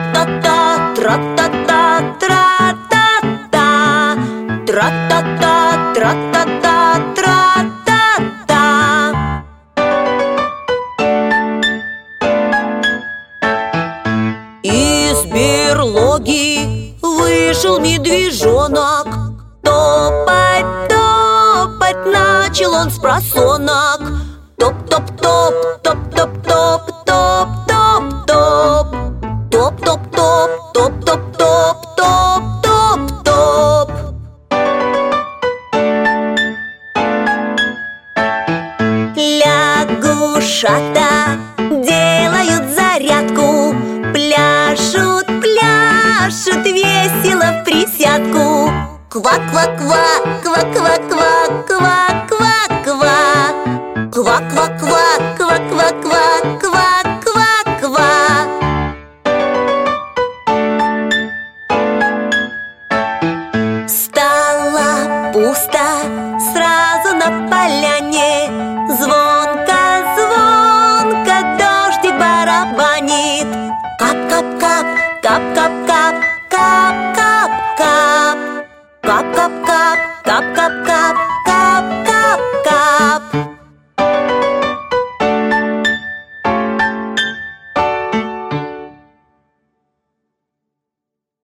Тра-та-та, тра-та-та, тра-та-та. Тра-та-та, тра-та-та, тра-та-та. Из берлоги вышел медвежонок. Топать, топать начал он спросонок. Топ-топ-топ, топ-топ-топ, топ-топ-топ. Топ-топ-топ, топ-топ-топ, топ-топ-топ. Лягушата делают зарядку, пляшут, пляшут весело в присядку. Ква-ква-ква, ква-ква-ква.